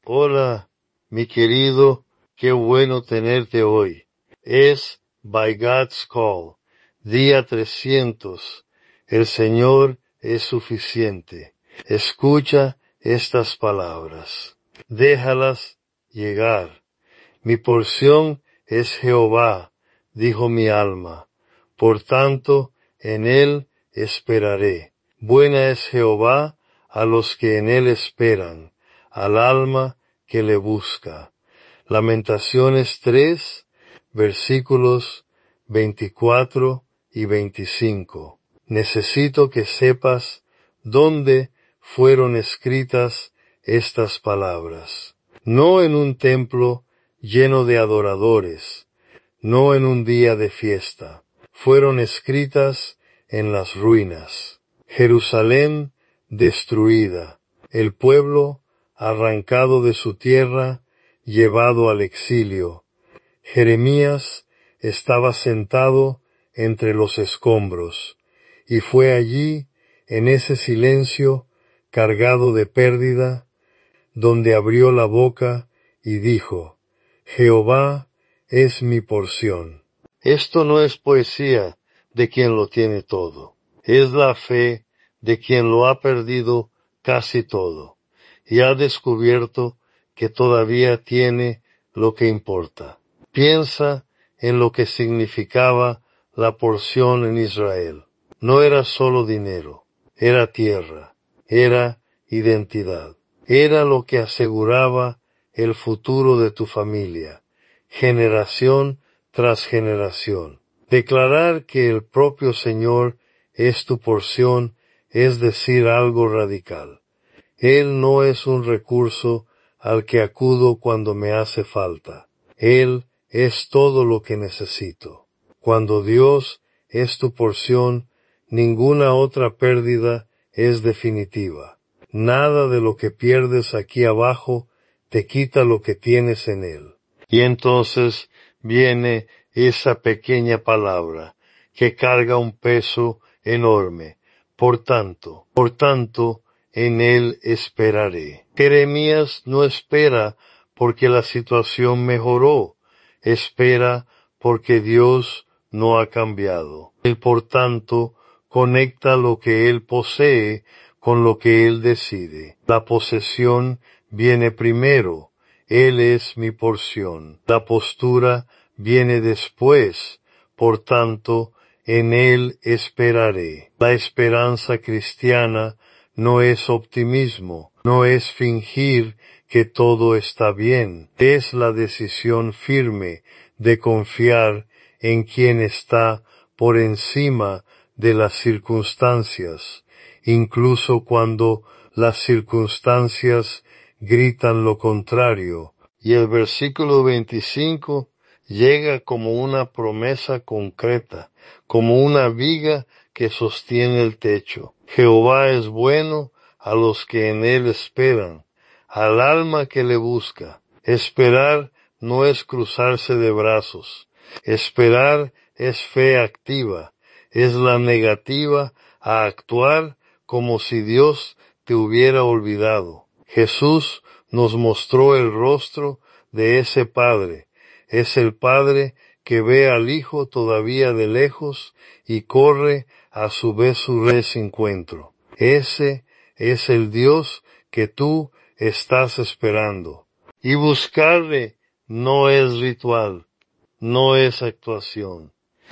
Hola, mi querido, qué bueno tenerte hoy. Es By God's Call, día 300. El Señor es suficiente. Escucha estas palabras. Déjalas llegar. Mi porción es Jehová, dijo mi alma. Por tanto, en él esperaré. Buena es Jehová a los que en él esperan, al alma que le busca. Lamentaciones 3, versículos 24 y 25. Necesito que sepas dónde fueron escritas estas palabras. No en un templo lleno de adoradores, no en un día de fiesta. Fueron escritas en las ruinas. Jerusalén destruida, el pueblo arrancado de su tierra, llevado al exilio. Jeremías estaba sentado entre los escombros, y fue allí, en ese silencio, cargado de pérdida, donde abrió la boca y dijo, Jehová es mi porción. Esto no es poesía de quien lo tiene todo, es la fe de quien lo ha perdido casi todo, y ha descubierto que todavía tiene lo que importa. Piensa en lo que significaba la porción en Israel. No era solo dinero, era tierra, era identidad. Era lo que aseguraba el futuro de tu familia, generación tras generación. Declarar que el propio Señor es tu porción es decir algo radical. Él no es un recurso al que acudo cuando me hace falta. Él es todo lo que necesito. Cuando Dios es tu porción, ninguna otra pérdida es definitiva. Nada de lo que pierdes aquí abajo te quita lo que tienes en Él. Y entonces viene esa pequeña palabra que carga un peso enorme. Por tanto, en Él esperaré. Jeremías no espera porque la situación mejoró. Espera porque Dios no ha cambiado. Él, por tanto, conecta lo que Él posee con lo que Él decide. La posesión viene primero. Él es mi porción. La postura viene después. Por tanto, en Él esperaré. La esperanza cristiana no es optimismo, no es fingir que todo está bien. Es la decisión firme de confiar en quien está por encima de las circunstancias, incluso cuando las circunstancias gritan lo contrario. Y el versículo 25 llega como una promesa concreta, como una viga que sostiene el techo. Jehová es bueno a los que en él esperan, al alma que le busca. Esperar no es cruzarse de brazos. Esperar es fe activa, es la negativa a actuar como si Dios te hubiera olvidado. Jesús nos mostró el rostro de ese Padre. Es el Padre que ve al Hijo todavía de lejos y corre a su vez su encuentro. Ese es el Dios que tú estás esperando. Y buscarle no es ritual, no es actuación,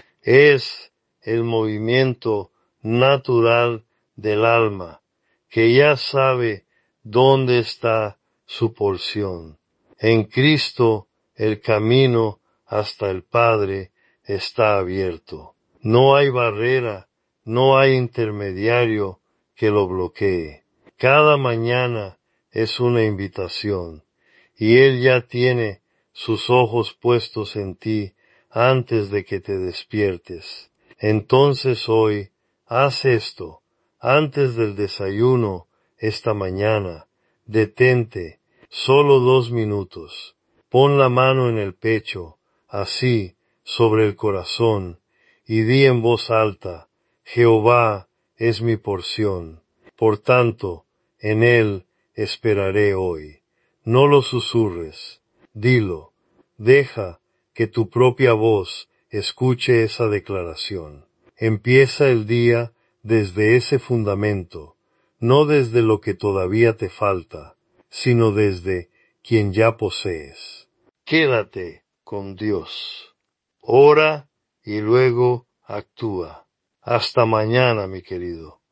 es el movimiento natural del alma, que ya sabe dónde está su porción. En Cristo el camino hasta el Padre está abierto. No hay barrera, no hay intermediario que lo bloquee. Cada mañana es una invitación, y Él ya tiene sus ojos puestos en ti antes de que te despiertes. Entonces hoy, haz esto, antes del desayuno, esta mañana, detente, solo 2 minutos, pon la mano en el pecho, así, sobre el corazón, y di en voz alta, Jehová es mi porción, por tanto, en Él esperaré hoy. No lo susurres. Dilo. Deja que tu propia voz escuche esa declaración. Empieza el día desde ese fundamento, no desde lo que todavía te falta, sino desde quien ya posees. Quédate con Dios. Ora y luego actúa. Hasta mañana, mi querido.